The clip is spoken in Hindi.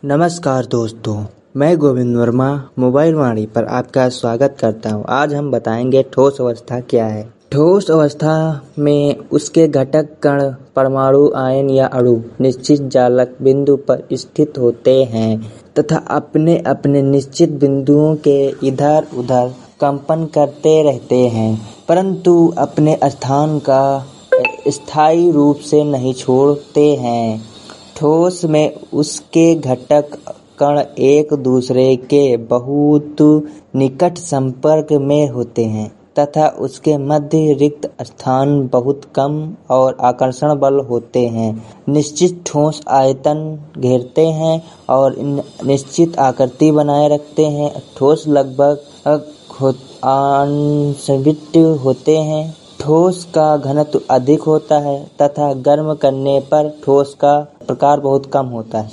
नमस्कार दोस्तों, मैं गोविंद वर्मा मोबाइल वाणी पर आपका स्वागत करता हूं। आज हम बताएंगे ठोस अवस्था क्या है। ठोस अवस्था में उसके घटक कण, परमाणु, आयन या अणु निश्चित चालक बिंदु पर स्थित होते हैं तथा अपने अपने निश्चित बिंदुओं के इधर उधर कंपन करते रहते हैं, परंतु अपने स्थान का स्थायी रूप से नहीं छोड़ते हैं। ठोस में उसके घटक कण एक दूसरे के बहुत निकट संपर्क में होते हैं तथा उसके मध्य रिक्त स्थान बहुत कम और आकर्षण बल होते हैं। निश्चित ठोस आयतन घेरते हैं और निश्चित आकृति बनाए रखते हैं। ठोस लगभग अनसंवित होते हैं। ठोस का घनत्व अधिक होता है तथा गर्म करने पर ठोस का प्रकार बहुत कम होता है।